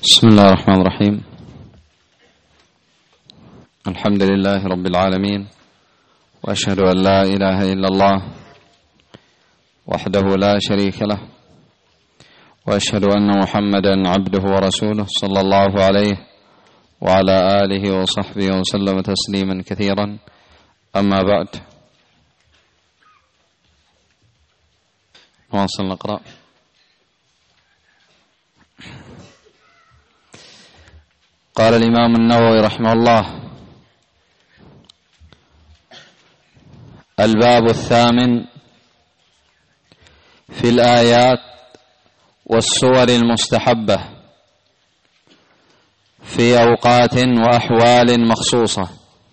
بسم الله الرحمن الرحيم. الحمد لله رب العالمين، وأشهد أن لا إله إلا الله وحده لا شريك له، وأشهد أن محمدا عبده ورسوله صلى الله عليه وعلى آله وصحبه وسلم تسليما كثيرا. أما بعد، نواصل نقرأ. قال الإمام النووي رحمه الله: الباب الثامن في الآيات والسور المستحبة في أوقات وأحوال مخصوصة.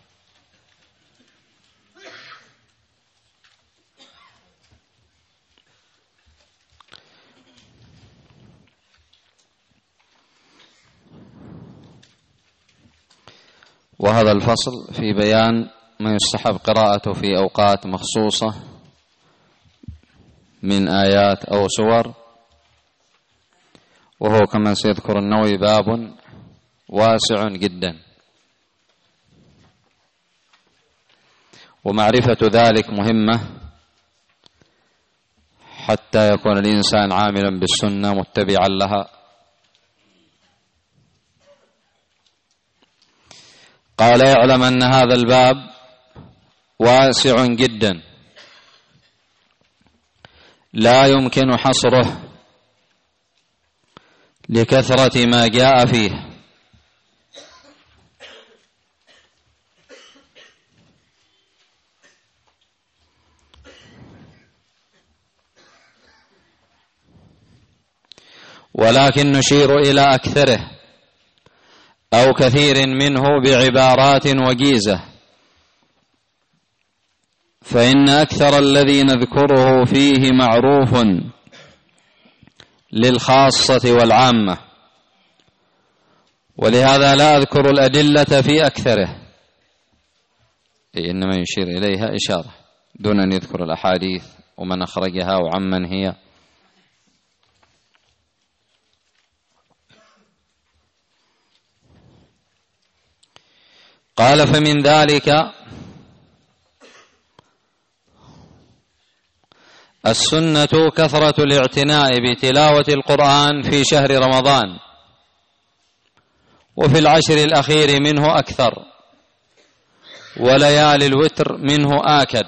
وهذا الفصل في بيان ما يستحب قراءته في أوقات مخصوصة من آيات أو سور، وهو كما سيذكر النووي باب واسع جدا، ومعرفة ذلك مهمة حتى يكون الإنسان عاملا بالسنة متبعا لها. قال: اعلم أن هذا الباب واسع جدا لا يمكن حصره لكثرة ما جاء فيه، ولكن نشير إلى أكثره أو كثير منه بعبارات وجيزة، فإن أكثر الذي نذكره فيه معروف للخاصة والعامة، ولهذا لا أذكر الأدلة في أكثره، إنما يشير إليها إشارة دون أن يذكر الأحاديث ومن أخرجها وعمن هي. قال: فمن ذلك السنة كثرة الاعتناء بتلاوة القرآن في شهر رمضان، وفي العشر الأخير منه أكثر، وليالي الوتر منه آكد.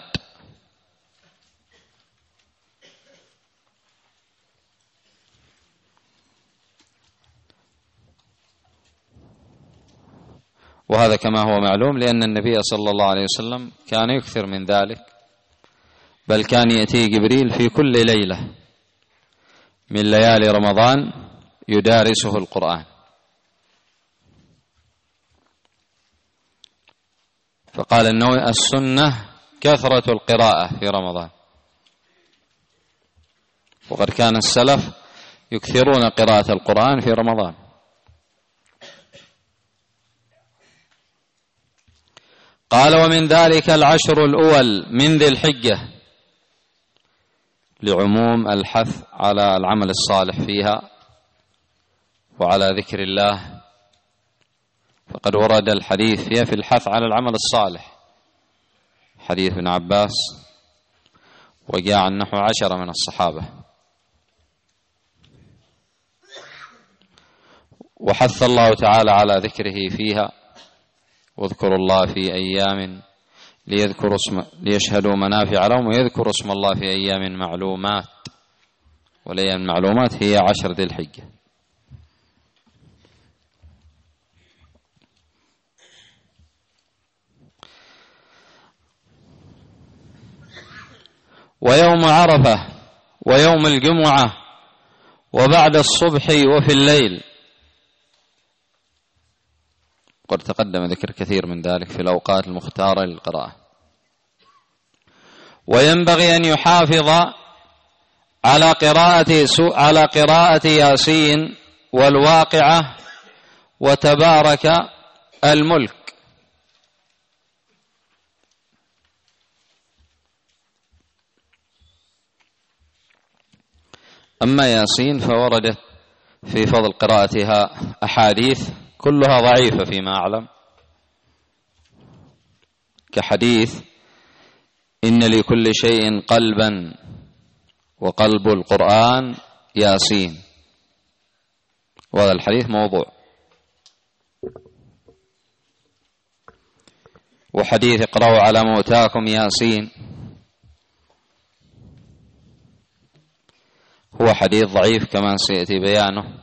وهذا كما هو معلوم، لأن النبي صلى الله عليه وسلم كان يكثر من ذلك، بل كان يأتي جبريل في كل ليلة من ليالي رمضان يدارسه القرآن. فقال النووي: السنة كثرة القراءة في رمضان، وقد كان السلف يكثرون قراءة القرآن في رمضان. قال: ومن ذلك العشر الأول من ذي الحجة، لعموم الحث على العمل الصالح فيها وعلى ذكر الله، فقد ورد الحديث فيها في الحث على العمل الصالح، حديث ابن عباس، وجاء عن نحو 10 من الصحابة. وحث الله تعالى على ذكره فيها: واذكروا الله في أيام ليشهدوا منافع لهم ويذكروا اسم الله في أيام معلومات، والأيام المعلومات هي 10 ذي الحجة. ويوم عرفة ويوم الجمعة وبعد الصبح وفي الليل، قد تقدم ذكر كثير من ذلك في الأوقات المختارة للقراءة. وينبغي أن يحافظ على قراءة ياسين والواقعة وتبارك الملك. أما ياسين فوردت في فضل قراءتها أحاديث كلها ضعيفة فيما أعلم، كحديث إن لكل شيء قلبا وقلب القرآن ياسين، وهذا الحديث موضوع. وحديث اقرأوا على موتاكم ياسين هو حديث ضعيف كما سيأتي بيانه،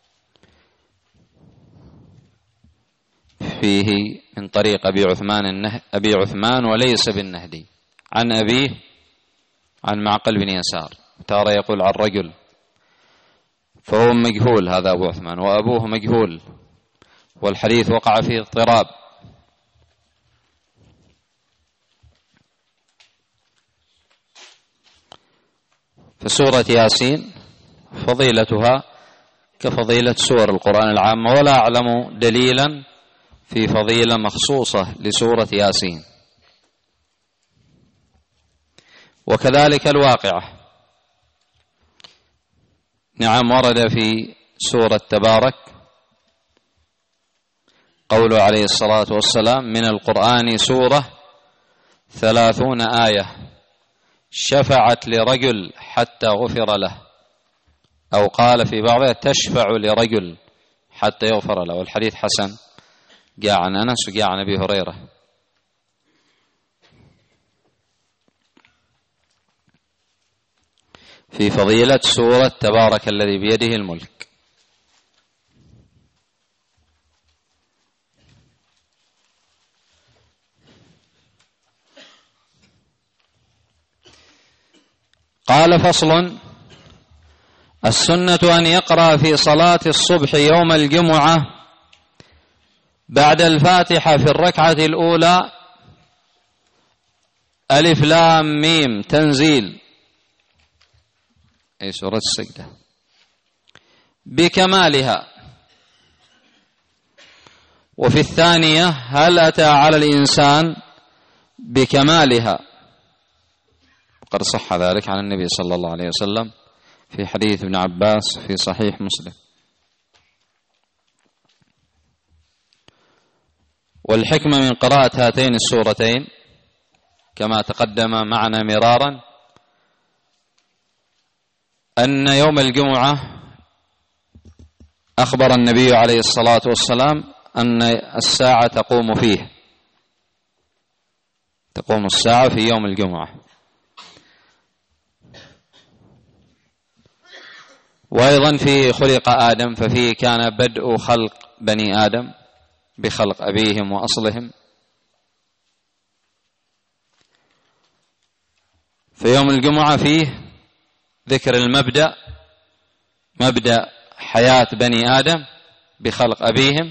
فيه من طريق أبي عثمان وليس بالنهدي عن أبيه عن معقل بن يسار، تارة يقول عن رجل، فهو مجهول هذا أبو عثمان، وأبوه مجهول، والحديث وقع فيه اضطراب. فسورة ياسين فضيلتها كفضيلة سور القرآن العامة، ولا أعلم دليلا في فضيلة مخصوصة لسورة ياسين. وكذلك الواقعة، نعم ورد في سورة تبارك قوله عليه الصلاة والسلام من القرآن سورة 30 آية شفعت لرجل حتى غفر له، أو قال في بعضها تشفع لرجل حتى يغفر له، والحديث حسن، جاء عن أنس وجاء عن أبي هريرة. في فضيلة سورة تبارك الذي بيده الملك. قال فصل: السنة أن يقرأ في صلاة الصبح يوم الجمعة بعد الفاتحة في الركعة الأولى ألف لام ميم تنزيل، أي سورة السجدة، بكمالها. وفي الثانية هل أتى على الإنسان بكمالها، قد صح ذلك عن النبي صلى الله عليه وسلم في حديث ابن عباس في صحيح مسلم. والحكمة من قراءة هاتين السورتين كما تقدم معنا مرارا أن يوم الجمعة أخبر النبي عليه الصلاة والسلام أن الساعة تقوم الساعة في يوم الجمعة. وأيضا فيه خلق آدم، ففيه كان بدء خلق بني آدم بخلق أبيهم وأصلهم. في يوم الجمعة فيه ذكر المبدأ، مبدأ حياة بني آدم بخلق أبيهم،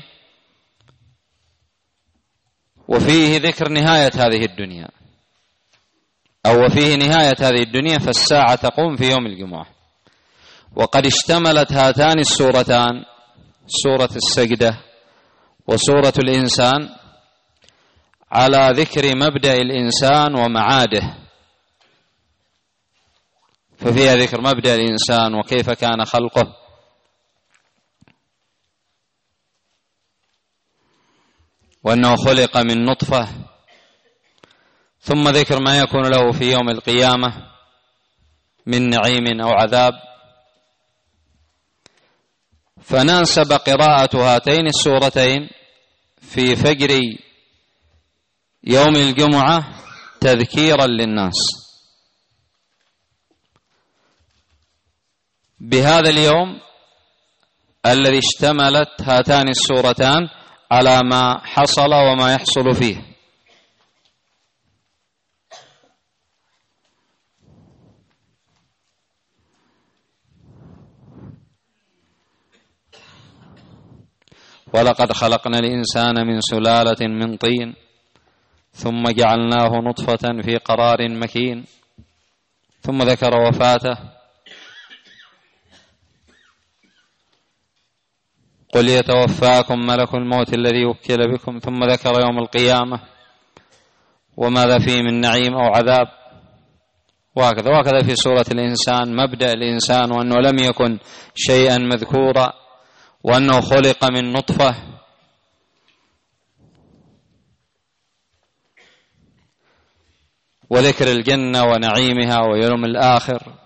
وفيه ذكر نهاية هذه الدنيا، أو وفيه نهاية هذه الدنيا، فالساعة تقوم في يوم الجمعة. وقد اشتملت هاتان السورتان، سورة السجدة وسورة الإنسان، على ذكر مبدأ الإنسان ومعاده، ففيها ذكر مبدأ الإنسان وكيف كان خلقه، وأنه خلق من نطفة، ثم ذكر ما يكون له في يوم القيامة من نعيم أو عذاب. فناسب قراءة هاتين السورتين في فجر يوم الجمعة تذكيرا للناس بهذا اليوم الذي اشتملت هاتان السورتان على ما حصل وما يحصل فيه. ولقد خلقنا الإنسان من سلالة من طين ثم جعلناه نطفة في قرار مكين، ثم ذكر وفاته، قل يتوفاكم ملك الموت الذي وكل بكم، ثم ذكر يوم القيامة وماذا فيه من نعيم أو عذاب، وهكذا في سورة الإنسان مبدأ الإنسان وأنه لم يكن شيئا مذكورا، وأنه خلق من نطفة، وذكر الجنة ونعيمها ويوم الآخر.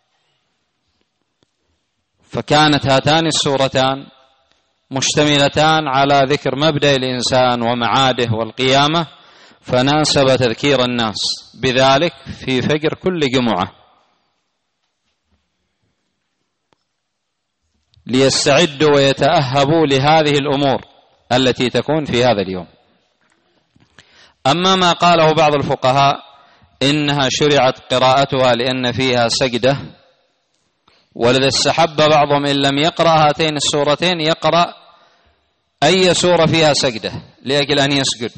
فكانت هاتان السورتان مشتملتان على ذكر مبدأ الإنسان ومعاده والقيامة، فناسب تذكير الناس بذلك في فجر كل جمعة ليستعدوا ويتأهبوا لهذه الأمور التي تكون في هذا اليوم. أما ما قاله بعض الفقهاء إنها شرعت قراءتها لأن فيها سجدة، ولذا استحب بعضهم إن لم يقرأ هاتين السورتين يقرأ أي سورة فيها سجدة لأجل أن يسجد،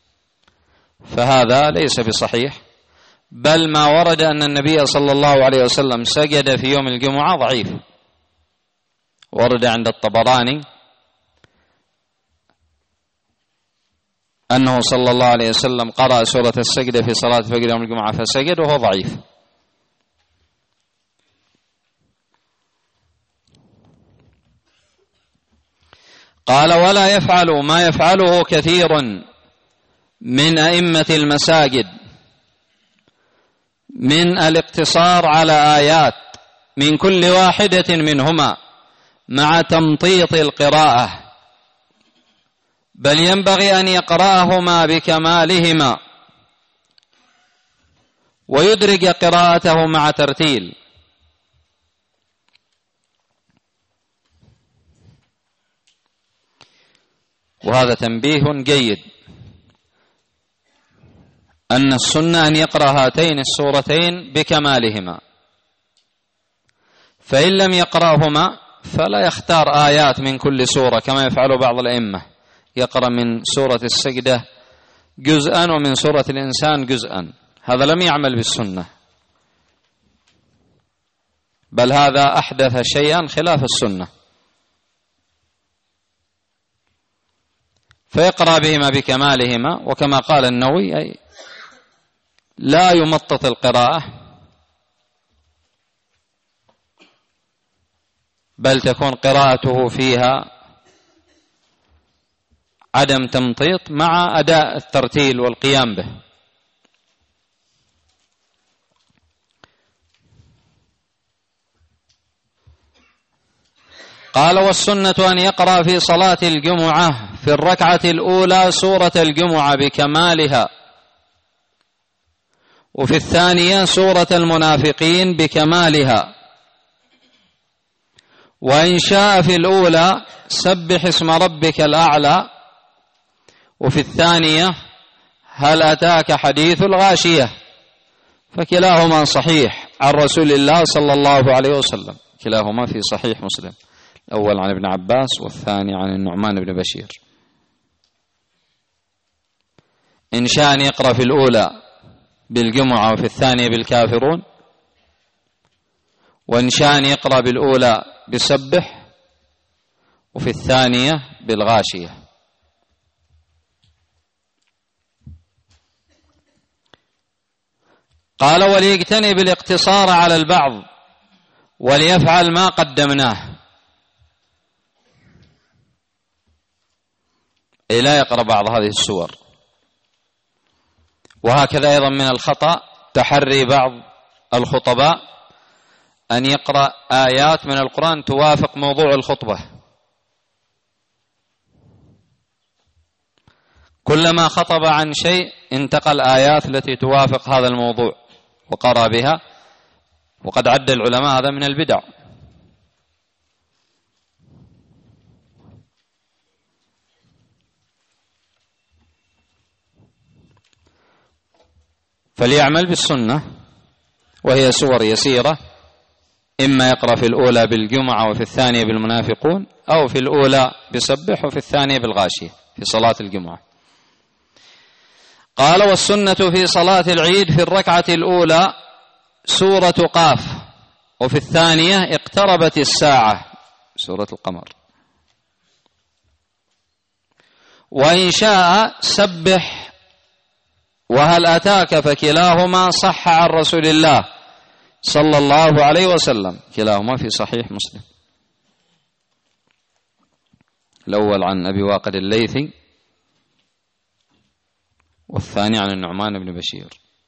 فهذا ليس بصحيح، بل ما ورد أن النبي صلى الله عليه وسلم سجد في يوم الجمعة ضعيف. ورد عند الطبراني أنه صلى الله عليه وسلم قرأ سورة السجدة في صلاة فجر يوم الجمعة فسجد، وهو ضعيف. قال: ولا يفعل ما يفعله كثير من أئمة المساجد من الاقتصار على آيات من كل واحدة منهما مع تمطيط القراءة، بل ينبغي أن يقرأهما بكمالهما ويدرج قراءته مع ترتيل. وهذا تنبيه جيد أن السنة أن يقرأ هاتين السورتين بكمالهما، فإن لم يقرأهما فلا يختار آيات من كل سورة كما يفعل بعض الأئمة، يقرأ من سورة السجدة جزءا ومن سورة الإنسان جزءا. هذا لم يعمل بالسنة، بل هذا أحدث شيئا خلاف السنة، فيقرأ بهما بكمالهما. وكما قال النووي أي لا يمطط القراءة، بل تكون قراءته فيها عدم تمطيط مع أداء الترتيل والقيام به. قال: والسنة أن يقرأ في صلاة الجمعة في الركعة الأولى سورة الجمعة بكمالها، وفي الثانية سورة المنافقين بكمالها، وإن شاء في الأولى سبح اسم ربك الأعلى، وفي الثانية هل أتاك حديث الغاشية، فكلاهما صحيح عن رسول الله صلى الله عليه وسلم، كلاهما في صحيح مسلم، الأول عن ابن عباس والثاني عن النعمان بن بشير. إن شاء أن يقرأ في الأولى بالجمعة وفي الثانية بالكافرون، وإن شاء أن يقرأ بالأولى بسبح وفي الثانية بالغاشية. قال: وليجتنب الاقتصار على البعض وليفعل ما قدمناه، أي لا يقرأ بعض هذه السور. وهكذا أيضا من الخطأ تحري بعض الخطباء أن يقرأ آيات من القرآن توافق موضوع الخطبة، كلما خطب عن شيء انتقل آيات التي توافق هذا الموضوع وقرأ بها، وقد عد العلماء هذا من البدع. فليعمل بالسنة، وهي سور يسيرة، إما يقرأ في الأولى بالجمعة وفي الثانية بالمنافقون، أو في الأولى بسبح وفي الثانية بالغاشية في صلاة الجمعة. قال: والسنة في صلاة العيد في الركعة الأولى سورة قاف، وفي الثانية اقتربت الساعة سورة القمر، وإن شاء سبح وهل أتاك، فكلاهما صح عن رسول الله صلى الله عليه وسلم، كلاهما في صحيح مسلم. الأول عن أبي واقد الليثي، والثاني عن النعمان بن بشير.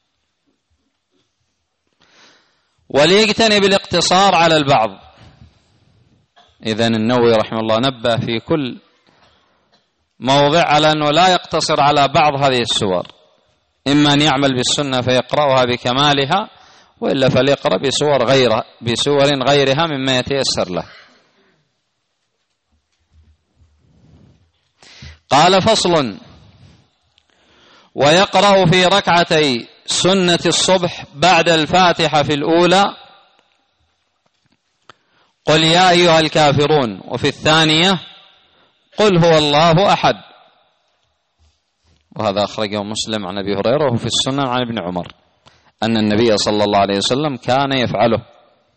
وليجتنب الاقتصار على البعض. إذن النووي رحمه الله نبه في كل موضع على أنه لا يقتصر على بعض هذه السور، إما أن يعمل بالسنة فيقرأها بكمالها، وإلا فليقرأ بسور غيرها مما يتيسر له. قال: فصل: ويقرأ في ركعتي سنة الصبح بعد الفاتحة في الأولى قل يا أيها الكافرون، وفي الثانية قل هو الله أحد. وهذا أخرجه مسلم عن أبي هريرة، وفي السنن عن ابن عمر أن النبي صلى الله عليه وسلم كان يفعله.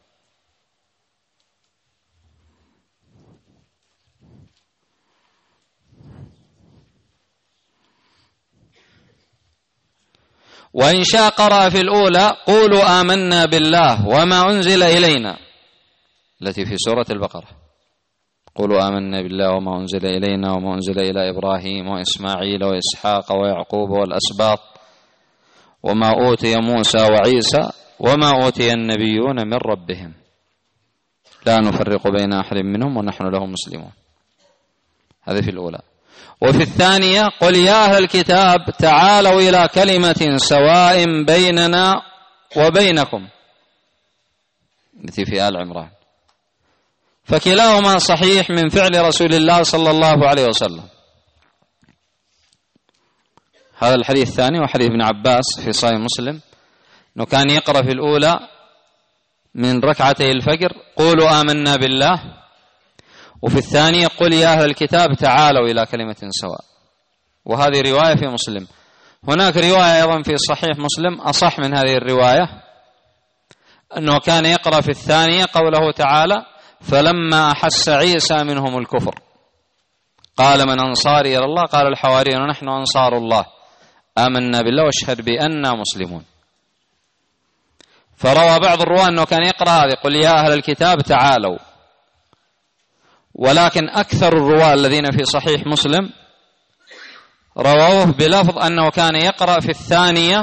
وإن شاء قرأ في الأولى قولوا آمنا بالله وما أنزل إلينا، التي في سورة البقرة، قولوا آمنا بالله وما أنزل إلينا وما أنزل إلى إبراهيم وإسماعيل وإسحاق ويعقوب والأسباط وما أوتي موسى وعيسى وما أوتي النبيون من ربهم لا نفرق بين أحد منهم ونحن له مسلمون. هذه في الأولى. وفي الثانية قل يا أهل الكتاب تعالوا إلى كلمة سواء بيننا وبينكم، التي في آل عمران. فكلاهما صحيح من فعل رسول الله صلى الله عليه وسلم. هذا الحديث الثاني وحديث ابن عباس في صحيح مسلم أنه كان يقرأ في الأولى من ركعتي الفجر قولوا آمنا بالله، وفي الثانية قل يا أهل الكتاب تعالوا إلى كلمة سواء. وهذه رواية في مسلم. هناك رواية أيضا في صحيح مسلم أصح من هذه الرواية، أنه كان يقرأ في الثانية قوله تعالى فلما أحس عيسى منهم الكفر قال من أنصاري إلى الله قال الحواريون نحن أنصار الله آمنا بالله واشهد بأننا مسلمون. فروى بعض الرواة أنه كان يقرأ هذه قل يا أهل الكتاب تعالوا، ولكن أكثر الرواة الذين في صحيح مسلم رووه بلفظ أنه كان يقرأ في الثانية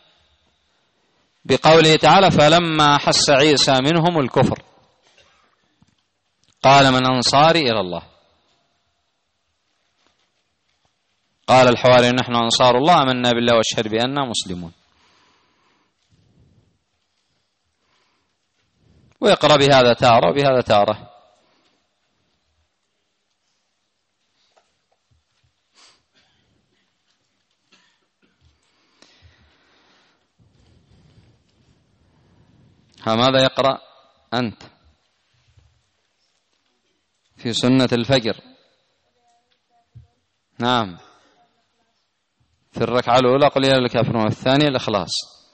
بقوله تعالى فلما أحس عيسى منهم الكفر قال من أنصاري إلى الله قال الحواريون نحن أنصار الله آمنا بالله واشهد بأننا مسلمون. ويقرأ بهذا تارة وبهذا تارة. ماذا يقرأ أنت في سنة الفجر؟ نعم، في الركعة الأولى قل يا أيها الكافرون، والثانية الإخلاص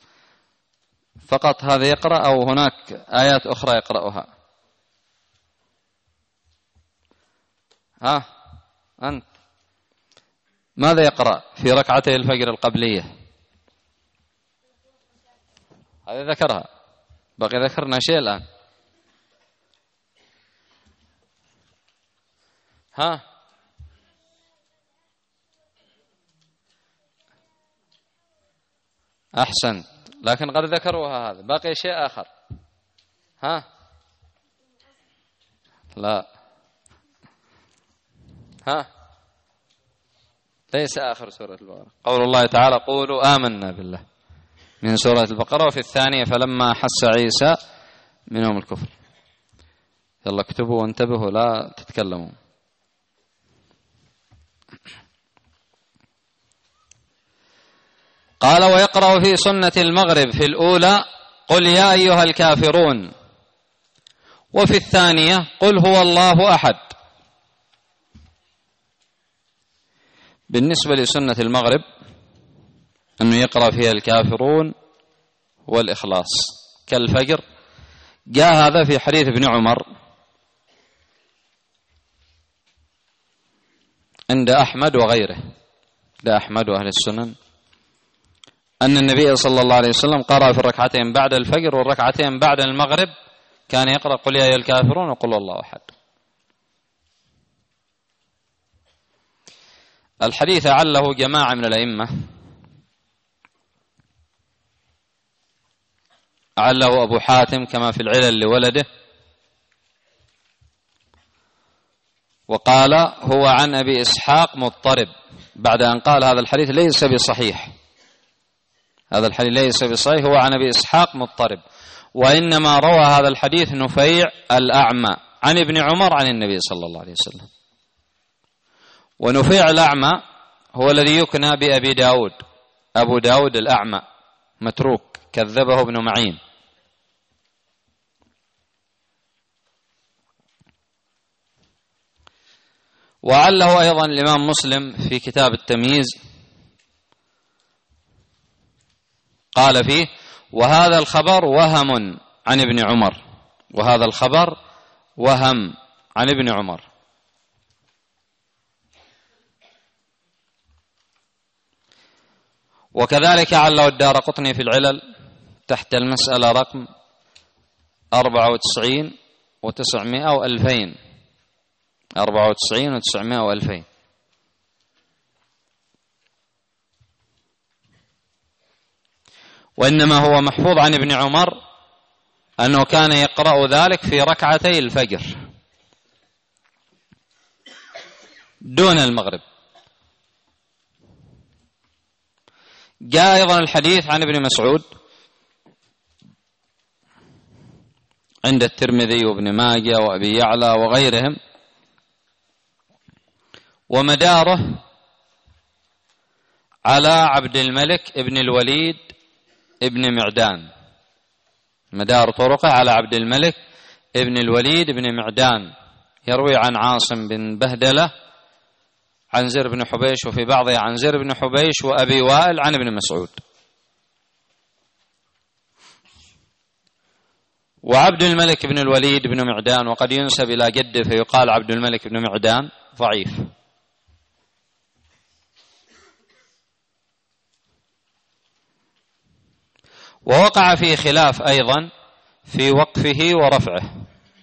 فقط. هذا يقرأ أو هناك آيات أخرى يقرأها؟ أنت ماذا يقرأ في ركعتي الفجر القبلية؟ هذه ذكرها، بقي ذكرنا شيء الآن. أحسنت، لكن قد ذكروها. هذا باقي شيء آخر. لا، ليس آخر سورة البقرة. قول الله تعالى قولوا آمنا بالله من سورة البقرة، وفي الثانية فلما أحس عيسى منهم الكفر. يلا اكتبوا وانتبهوا لا تتكلموا. قال ويقرأ في سنة المغرب في الأولى قل يا أيها الكافرون، وفي الثانية قل هو الله أحد. بالنسبة لسنة المغرب أنه يقرأ فيها الكافرون والإخلاص كالفجر. جاء هذا في حديث ابن عمر عند أحمد وغيره، لا أحمد وأهل السنن، أن النبي صلى الله عليه وسلم قرأ في الركعتين بعد الفجر والركعتين بعد المغرب كان يقرأ قل يا أيها الكافرون وقل الله أحد. الحديث عله جماعة من الأئمة، عله أبو حاتم كما في العلل لولده، وقال هو عن أبي إسحاق مضطرب، بعد أن قال هذا الحديث ليس بصحيح، هذا الحديث ليس بصحيح، هو عن أبي إسحاق مضطرب، وإنما روى هذا الحديث نفيع الأعمى عن ابن عمر عن النبي صلى الله عليه وسلم. ونفيع الأعمى هو الذي يكنى بأبي داود، أبو داود الأعمى متروك كذبه ابن معين. وعله أيضا الإمام مسلم في كتاب التمييز، قال فيه وهذا الخبر وهم عن ابن عمر، وهذا الخبر وهم عن ابن عمر. وكذلك عله الدارقطني في العلل تحت المسألة رقم 94 و900 و2000، 94 و900 و2000. وإنما هو محفوظ عن ابن عمر أنه كان يقرأ ذلك في ركعتي الفجر دون المغرب. جاء أيضا الحديث عن ابن مسعود عند الترمذي وابن ماجه وأبي يعلى وغيرهم، ومداره على عبد الملك ابن الوليد ابن معدان، مدار طرقه على عبد الملك ابن الوليد ابن معدان، يروي عن عاصم بن بهدلة عن زر بن حبيش، وفي بعضها عن زر بن حبيش وأبي وائل عن ابن مسعود. وعبد الملك بن الوليد بن معدان وقد ينسب إلى جده فيقال عبد الملك بن معدان ضعيف. ووقع فيه خلاف أيضا في وقفه ورفعه،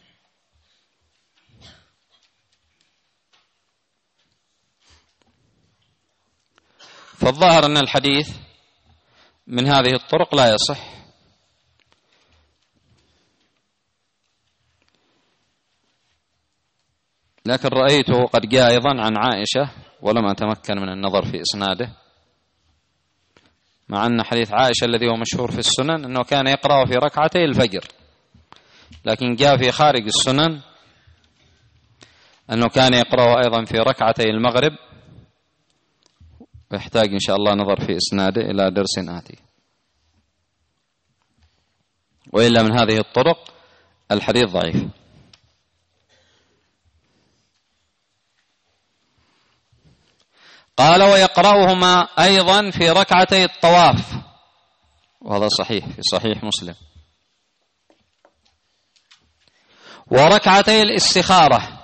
فالظاهر أن الحديث من هذه الطرق لا يصح، لكن رأيته قد جاء أيضا عن عائشة ولم أتمكن من النظر في إسناده، مع أن حديث عائشة الذي هو مشهور في السنن أنه كان يقرأ في ركعتي الفجر، لكن جاء في خارج السنن أنه كان يقرأ أيضا في ركعتي المغرب، ويحتاج إن شاء الله نظر في إسناده إلى درس آتي. وإلا من هذه الطرق الحديث ضعيف. قال ويقرأهما أيضا في ركعتي الطواف، وهذا صحيح في صحيح مسلم. وركعتي الاستخارة،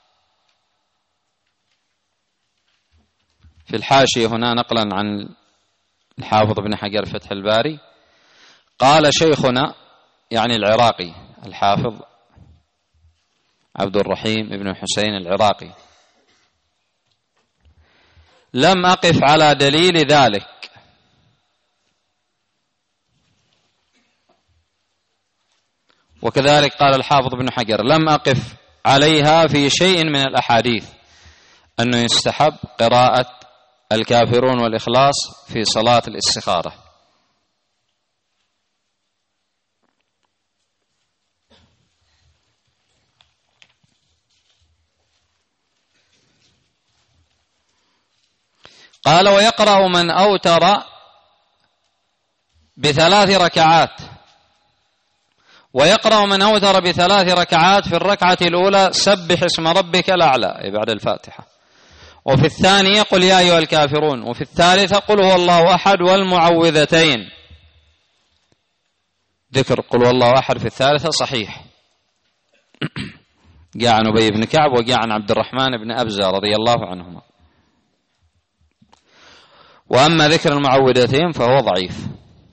في الحاشية هنا نقلا عن الحافظ بن حجر فتح الباري قال شيخنا يعني العراقي الحافظ عبد الرحيم بن حسين العراقي لم أقف على دليل ذلك، وكذلك قال الحافظ بن حجر لم أقف عليها في شيء من الأحاديث أنه يستحب قراءة الكافرون والإخلاص في صلاة الاستخارة. قال ويقرأ من أوتر ب3 ركعات، ويقرأ من أوتر ب3 ركعات في الركعة الأولى سبح اسم ربك الأعلى أي بعد الفاتحة، وفي الثانية قل يا أيها الكافرون، وفي الثالثة قل هو الله أحد والمعوذتين. ذكر قل هو الله أحد في الثالثة صحيح، جاء عن أبي بن كعب وجاء عن عبد الرحمن بن أبزة رضي الله عنهما. وأما ذكر المعوذتين فهو ضعيف،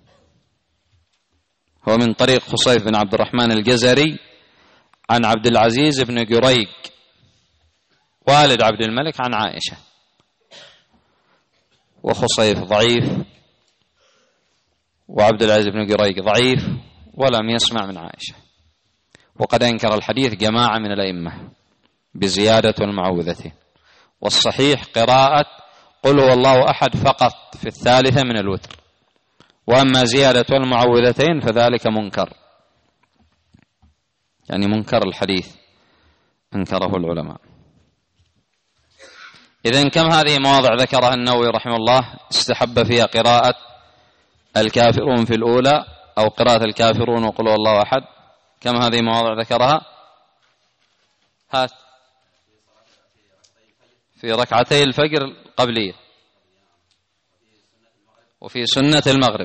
هو من طريق خصيف بن عبد الرحمن الجزري عن عبد العزيز بن جريج والد عبد الملك عن عائشة، وخصيف ضعيف، وعبد العزيز بن قريق ضعيف، ولم يسمع من عائشة. وقد أنكر الحديث جماعة من الأئمة بزيادة المعوذتين. والصحيح قراءة قل هو الله أحد فقط في الثالثة من الوتر، وأما زيادة المعوذتين فذلك منكر، يعني منكر الحديث أنكره العلماء. إذن كم هذه مواضع ذكرها النووي رحمه الله استحب فيها قراءة الكافرون في الأولى أو قراءة الكافرون وقل هو الله أحد؟ كم هذه مواضع ذكرها؟ هات في ركعتي الفجر القبلية، وفي سنة المغرب،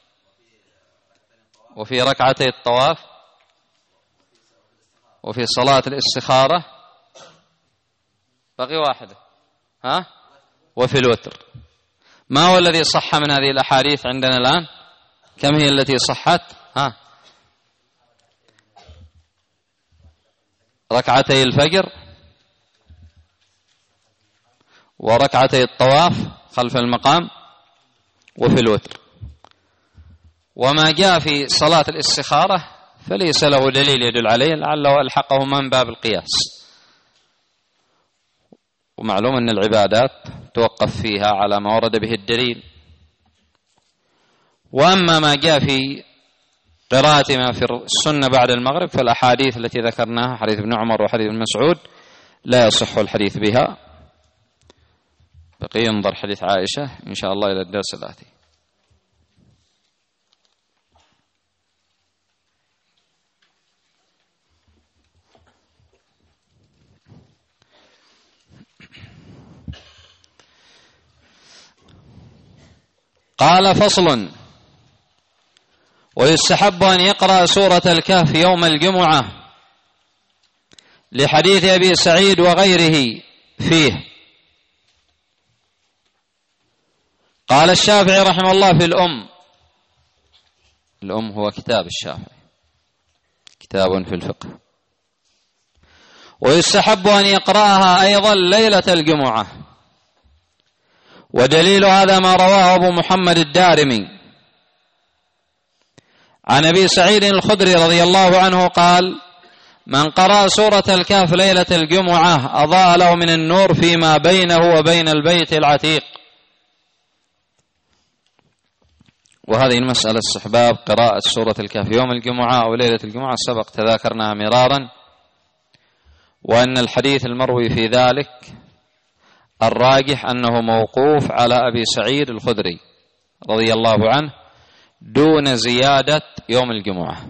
وفي ركعتي الطواف، وفي صلاة الاستخارة، بقي واحدة، ها؟ وفي الوتر. ما هو الذي صح من هذه الأحاديث عندنا الآن؟ كم هي التي صحت؟ ها؟ ركعتي الفجر، وركعتي الطواف خلف المقام، وفي الوتر. وما جاء في صلاة الاستخارة فليس له دليل يدل عليه، لعله ألحقه من باب القياس. ومعلوم أن العبادات توقف فيها على ما ورد به الدليل. وأما ما جاء في قراءة ما في السنة بعد المغرب فالأحاديث التي ذكرناها، حديث ابن عمر وحديث ابن مسعود، لا يصح الحديث بها. بقي ينظر حديث عائشة إن شاء الله إلى الدرس الآتي. قال: فصل: ويستحب أن يقرأ سورة الكهف يوم الجمعة لحديث أبي سعيد وغيره فيه. قال الشافعي رحمه الله في الأم هو كتاب الشافعي، كتاب في الفقه. ويستحب أن يقرأها أيضا ليلة الجمعة، ودليل هذا ما رواه أبو محمد الدارمي عن أبي سعيد الخدري رضي الله عنه قال: من قرأ سورة الكهف ليلة الجمعة أضاء له من النور فيما بينه وبين البيت العتيق. وهذه المسألة استحباب قراءة سورة الكهف يوم الجمعة أو ليلة الجمعة سبق تذاكرناها مرارا، وأن الحديث المروي في ذلك الراجح أنه موقوف على أبي سعيد الخدري رضي الله عنه دون زيادة يوم الجمعة،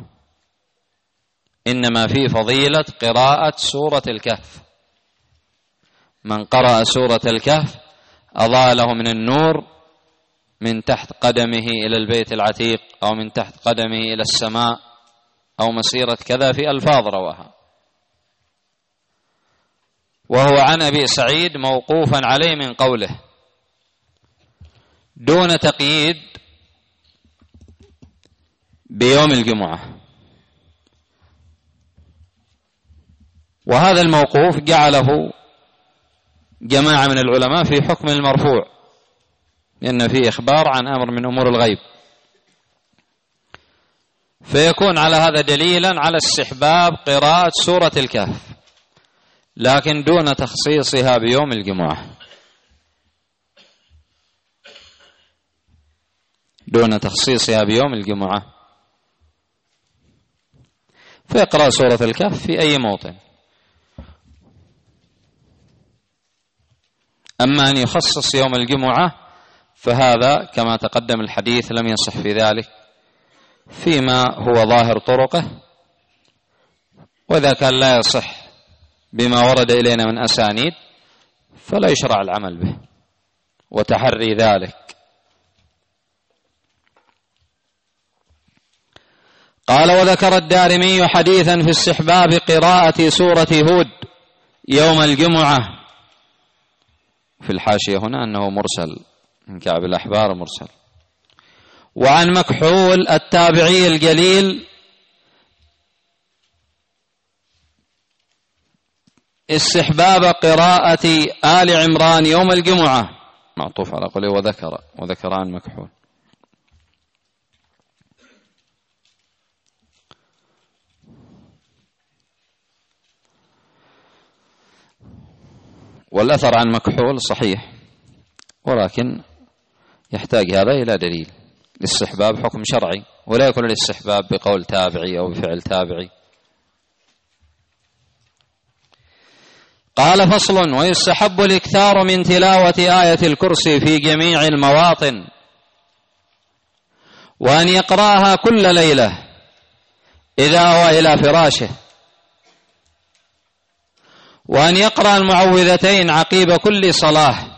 إنما في فضيلة قراءة سورة الكهف. من قرأ سورة الكهف أضاء له من النور من تحت قدمه إلى البيت العتيق، أو من تحت قدمه إلى السماء، أو مسيرة كذا، في ألفاظ رواها. وهو عن أبي سعيد موقوفا عليه من قوله دون تقييد بيوم الجمعة. وهذا الموقوف جعله جماعة من العلماء في حكم المرفوع، لأن فيه إخبار عن أمر من أمور الغيب، فيكون على هذا دليلا على استحباب قراءة سورة الكهف، لكن دون تخصيصها بيوم الجمعة، دون تخصيصها بيوم الجمعة. فيقرأ سورة الكهف في أي موطن. أما أن يخصص يوم الجمعة فهذا كما تقدم الحديث لم يصح في ذلك فيما هو ظاهر طرقه، وإذا كان لا يصح بما ورد إلينا من أسانيد فلا يشرع العمل به وتحري ذلك. قال: وذكر الدارمي حديثا في استحباب قراءة سورة هود يوم الجمعة. في الحاشية هنا أنه مرسل من كعب الأحبار مرسل. وعن مكحول التابعي الجليل استحباب قراءة آل عمران يوم الجمعة معطوف على قوله وذكران مكحول. والأثر عن مكحول صحيح، ولكن يحتاج هذا إلى دليل. الاستحباب حكم شرعي، ولا يكون الاستحباب بقول تابعي أو بفعل تابعي. قال: فصل: ويستحب الإكثار من تلاوة آية الكرسي في جميع المواطن، وأن يقرأها كل ليلة إذا أوى إلى فراشه، وأن يقرأ المعوذتين عقيب كل صلاة،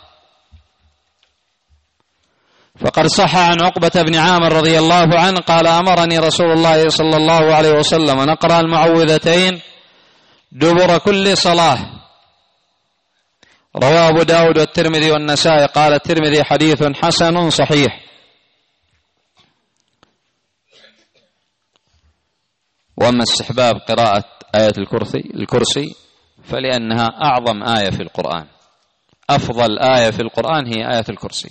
فقد صح عن عقبة بن عامر رضي الله عنه قال: أمرني رسول الله صلى الله عليه وسلم أن أقرأ المعوذتين دبر كل صلاة. رواه أبو داود والترمذي والنسائي. قال الترمذي: حديث حسن صحيح. وأما استحباب قراءة آية الكرسي فلأنها أعظم آية في القرآن، أفضل آية في القرآن هي آية الكرسي.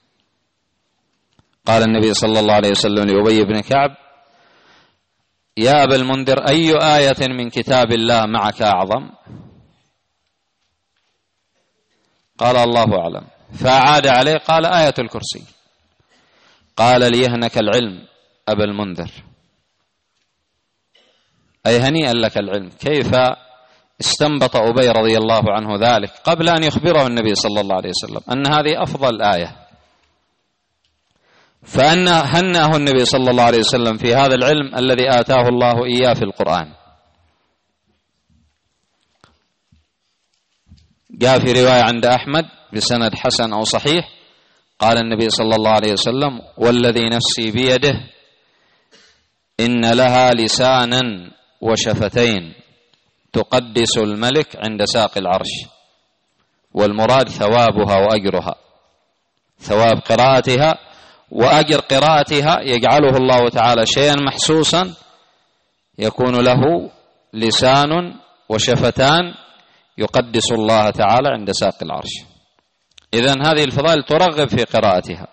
قال النبي صلى الله عليه وسلم لأبي بن كعب: يا أبا المنذر، أي آية من كتاب الله معك أعظم؟ قال: الله أعلم. فأعاد عليه قال: آية الكرسي. قال: ليهنك العلم أبا المنذر، أي هنيئا لك العلم. كيف استنبط أبي رضي الله عنه ذلك قبل أن يخبره النبي صلى الله عليه وسلم أن هذه أفضل آية؟ فهنأه النبي صلى الله عليه وسلم في هذا العلم الذي آتاه الله إياه في القرآن. جاء في رواية عند أحمد بسند حسن أو صحيح قال النبي صلى الله عليه وسلم: والذي نفسي بيده إن لها لسانا وشفتين تقدس الملك عند ساق العرش، والمراد ثوابها وأجرها، ثواب قراءتها وأجر قراءتها يجعله الله تعالى شيئا محسوسا، يكون له لسان وشفتان يقدس الله تعالى عند ساق العرش. إذن هذه الفضائل ترغب في قراءتها.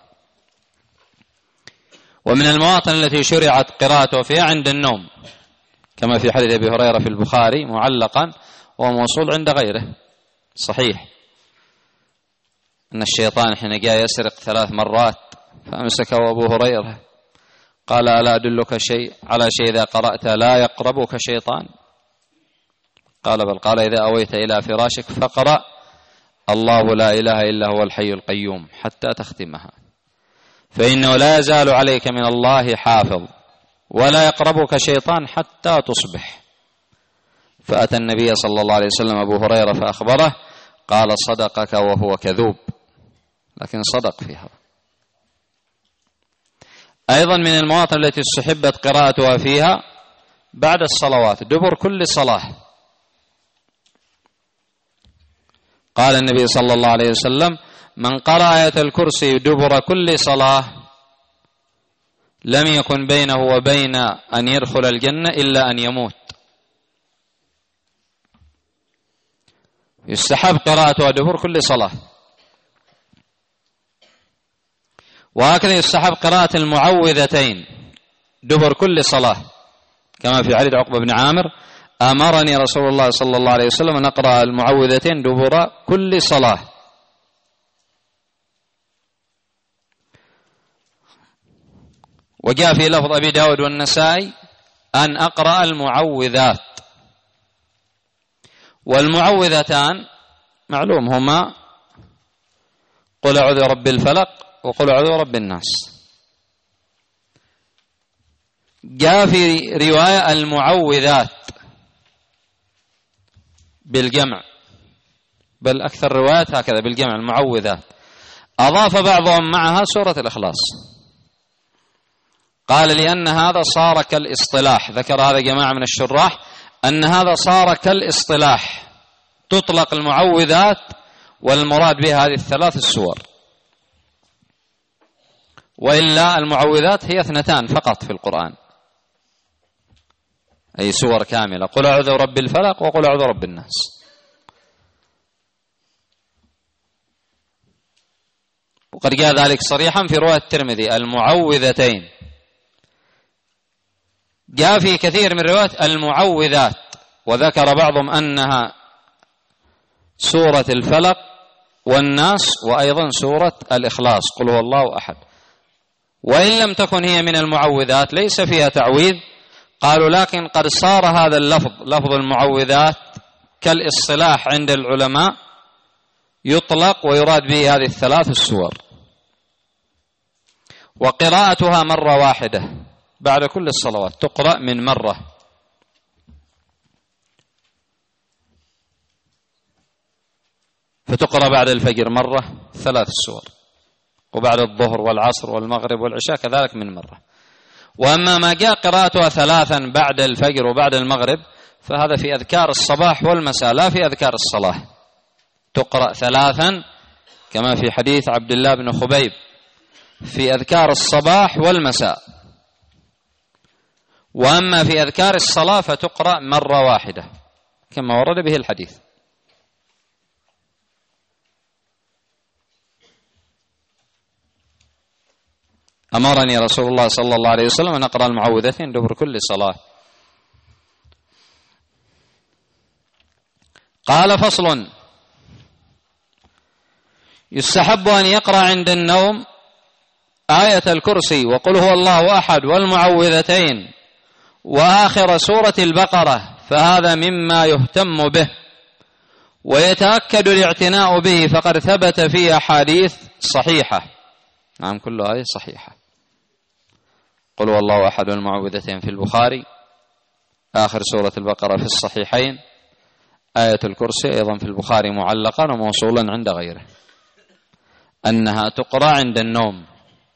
ومن المواطن التي شرعت قراءته فيها عند النوم، كما في حديث أبي هريرة في البخاري معلقا وموصول عند غيره صحيح، أن الشيطان حين جاء يسرق 3 مرات فأمسكه أبو هريرة قال: ألا أدلك على شيء إذا قرأت لا يقربك شيطان؟ قال: بل. قال: إذا أويت إلى فراشك فقرأ الله لا إله إلا هو الحي القيوم حتى تختمها، فإنه لا يزال عليك من الله حافظ، ولا يقربك شيطان حتى تصبح. فأتى النبي صلى الله عليه وسلم أبو هريرة فأخبره قال: صدقك وهو كذوب، لكن صدق في هذا. أيضا من المواطن التي استحبت قراءتها فيها بعد الصلوات دبر كل صلاة. قال النبي صلى الله عليه وسلم: من قرأ آية الكرسي دبر كل صلاة لم يكن بينه وبين أن يدخل الجنة إلا أن يموت. يستحب قراءتها دبر كل صلاة. وهكذا يستحب قراءة المعوذتين دبر كل صلاة، كما في حديث عقبة بن عامر: أمرني رسول الله صلى الله عليه وسلم أن أقرأ المعوذتين دبر كل صلاة. وجاء في لفظ أبي داود والنسائي أن أقرأ المعوذات. والمعوذتان معلوم هما قل أعوذ برب الفلق وقل أعوذ برب الناس. جاء في رواية المعوذات بالجمع، بل أكثر الروايات هكذا بالجمع المعوذات. أضاف بعضهم معها سورة الإخلاص، قال لأن هذا صار كالاصطلاح. ذكر هذا جماعة من الشراح أن هذا صار كالاصطلاح، تطلق المعوذات والمراد بها هذه 3 السور، وإلا المعوذات هي 2 فقط في القرآن، أي سور كاملة: قل أعوذ برب الفلق وقل أعوذ برب الناس. وقد جاء ذلك صريحا في رواية الترمذي المعوذتين، جاء في كثير من روايات المعوذات، وذكر بعضهم أنها سورة الفلق والناس وأيضا سورة الإخلاص قل هو الله أحد. وإن لم تكن هي من المعوذات ليس فيها تعويذ، قالوا لكن قد صار هذا اللفظ لفظ المعوذات كالاصطلاح عند العلماء، يطلق ويراد به هذه الثلاث السور، وقراءتها مرة واحدة بعد كل الصلوات، تقرأ من مرة. فتقرأ بعد الفجر مرة 3 سور، وبعد الظهر والعصر والمغرب والعشاء كذلك من مرة. وأما ما جاء قراءتها 3 بعد الفجر وبعد المغرب فهذا في أذكار الصباح والمساء لا في أذكار الصلاة، تقرأ 3 كما في حديث عبد الله بن خبيب في أذكار الصباح والمساء. وأما في أذكار الصلاة فتقرأ مرة واحدة كما ورد به الحديث. أمرني رسول الله صلى الله عليه وسلم أن أقرأ المعوذتين دبر كل صلاة. قال فصل: يستحب أن يقرأ عند النوم آية الكرسي وقل هو الله أحد والمعوذتين وآخر سورة البقرة، فهذا مما يهتم به ويتأكد الاعتناء به، فقد ثبت فيه أحاديث صحيحة. نعم كل آية صحيحة. قل هو الله أحد والمعوذتين في البخاري، آخر سورة البقرة في الصحيحين، آية الكرسي أيضا في البخاري معلقا وموصولا عند غيره، أنها تقرأ عند النوم.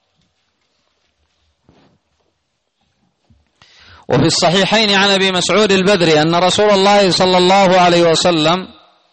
وفي الصحيحين عن أبي مسعود البدري أن رسول الله صلى الله عليه وسلم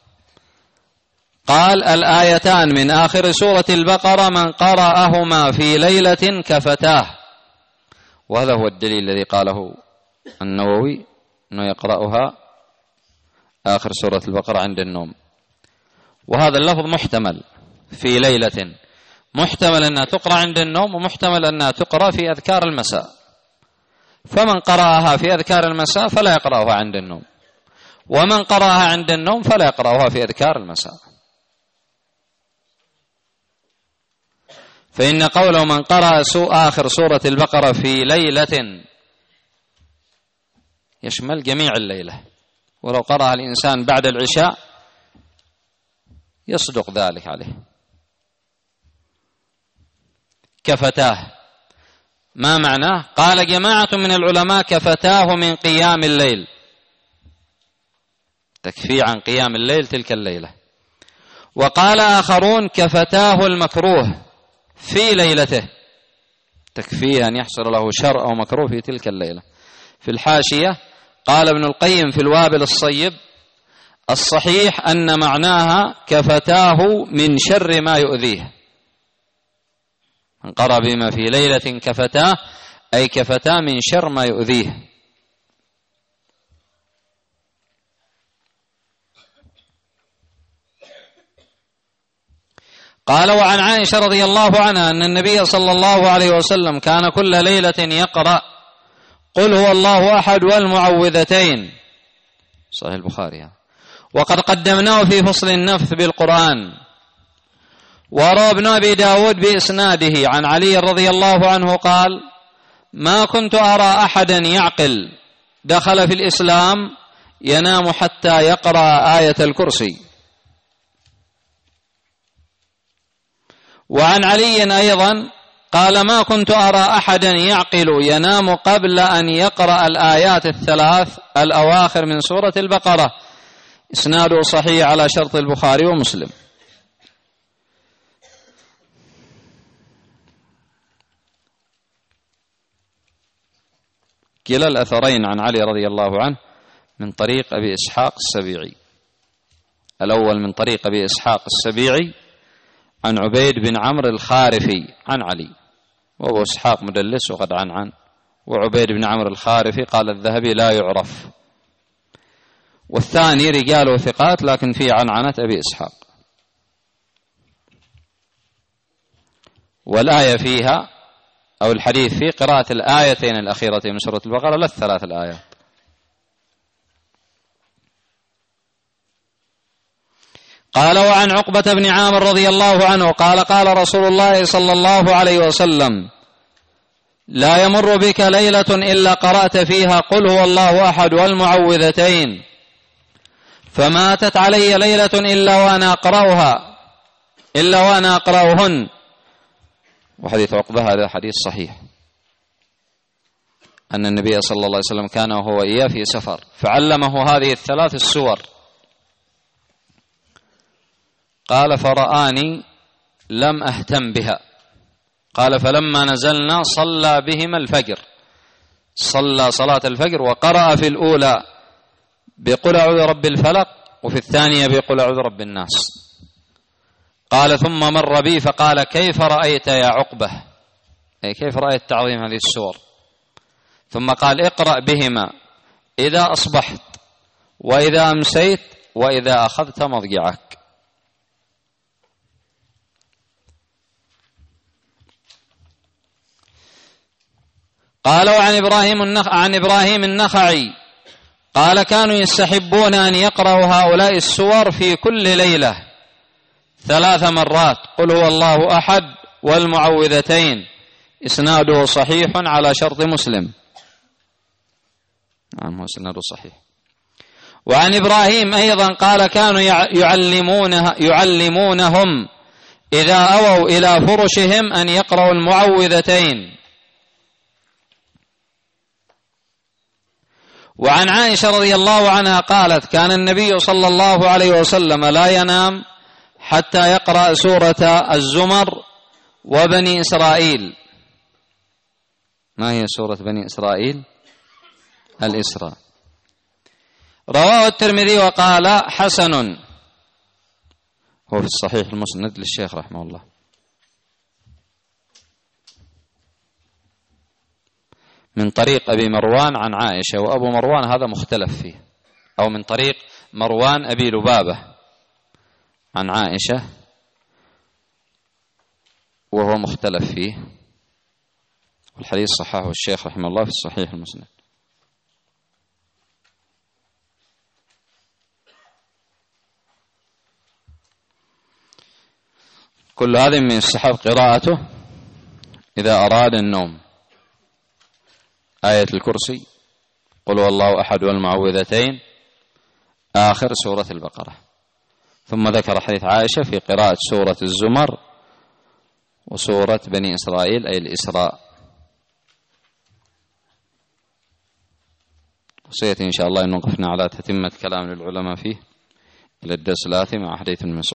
قال: الآيتان من آخر سورة البقرة من قرأهما في ليلة كفتاه. وهذا هو الدليل الذي قاله النووي أنه يقرأها آخر سورة البقرة عند النوم. وهذا اللفظ محتمل في ليلة، محتمل أنها تقرأ عند النوم، ومحتمل أنها تقرأ في أذكار المساء. فمن قرأها في أذكار المساء فلا يقرأها عند النوم، ومن قرأها عند النوم فلا يقرأها في أذكار المساء. فإن قوله من قرأ آخر سورة البقرة في ليلة يشمل جميع الليلة، ولو قرأها الإنسان بعد العشاء يصدق ذلك عليه. كفتاه ما معناه؟ قال جماعة من العلماء: كفتاه من قيام الليل، تكفي عن قيام الليل تلك الليلة. وقال آخرون: كفتاه المكروه في ليلته، تكفيه أن يحصل له شر أو مكروه في تلك الليلة. في الحاشية قال ابن القيم في الوابل الصيب: الصحيح أن معناها كفتاه من شر ما يؤذيه. من قرأ بما في ليلة كفتاه أي كفتاه من شر ما يؤذيه. قال: وعن عائشة رضي الله عنها أن النبي صلى الله عليه وسلم كان كل ليلة يقرأ قل هو الله أحد والمعوذتين، صحيح البخاري. وقد قدمناه في فصل النفث بالقرآن. وروى ابن أبي داود بإسناده عن علي رضي الله عنه قال: ما كنت أرى أحدا يعقل دخل في الإسلام ينام حتى يقرأ آية الكرسي. وعن علي أيضا قال: ما كنت أرى أحدا يعقل ينام قبل أن يقرأ الآيات 3 الأواخر من سورة البقرة. إسناده صحيح على شرط البخاري ومسلم. كلا الأثرين عن علي رضي الله عنه من طريق أبي إسحاق السبيعي. الأول من طريق أبي إسحاق السبيعي عن عبيد بن عمرو الخارفي عن علي، وأبو إسحاق مدلس وقد عن وعبيد بن عمرو الخارفي قال الذهبي لا يعرف. والثاني رجاله ثقات لكن فيه عنعنة أبي إسحاق. والآية فيها أو الحديث في قراءة الآيتين الأخيرتين من سورة البقرة لا الثلاث الآيات. قال: وعن عقبة بن عامر رضي الله عنه قال: قال رسول الله صلى الله عليه وسلم: لا يمر بك ليلة إلا قرأت فيها قل هو الله أحد والمعوذتين، فماتت علي ليلة إلا وأنا أقرأهن. وحديث عقبة هذا حديث صحيح، أن النبي صلى الله عليه وسلم كان وهو إياه في سفر فعلمه هذه الثلاث السور. قال: فرآني لم أهتم بها. قال: فلما نزلنا صلى بهما الفجر، صلى صلاة الفجر وقرأ في الأولى بقل أعوذ برب الفلق وفي الثانية بقل أعوذ برب الناس. قال: ثم مر بي فقال: كيف رأيت يا عقبة؟ أي كيف رأيت تعظيم هذه السور؟ ثم قال: اقرأ بهما إذا أصبحت وإذا أمسيت وإذا أخذت مضجعك. قال: عن إبراهيم النخعي قال: كانوا يستحبون أن يقرأوا هؤلاء السور في كل ليلة 3 مرات، قل هو الله أحد والمعوذتين. إسناده صحيح على شرط مسلم. نعم، هو إسناده صحيح. وعن إبراهيم أيضا قال: كانوا يعلمونهم إذا أووا إلى فرشهم أن يقرأوا المعوذتين. وعن عائشة رضي الله عنها قالت: كان النبي صلى الله عليه وسلم لا ينام حتى يقرأ سورة الزمر وبني إسرائيل. ما هي سورة بني إسرائيل؟ الإسراء. رواه الترمذي وقال: حسن. هو في الصحيح المسند للشيخ رحمه الله. من طريق أبي مروان عن عائشة، وأبو مروان هذا مختلف فيه، أو من طريق مروان أبي لبابة عن عائشة وهو مختلف فيه، والحديث صححه الشيخ رحمه الله في الصحيح المسند. كل هذا من يستحب قراءته إذا أراد النوم: آية الكرسي، قل هو الله أحد والمعوذتين، آخر سورة البقرة. ثم ذكر حديث عائشة في قراءة سورة الزمر وسورة بني إسرائيل أي الإسراء. وسيأتي إن شاء الله أن وقفنا على تتمة كلام للعلماء فيه إلى الدرس الآتي مع حديث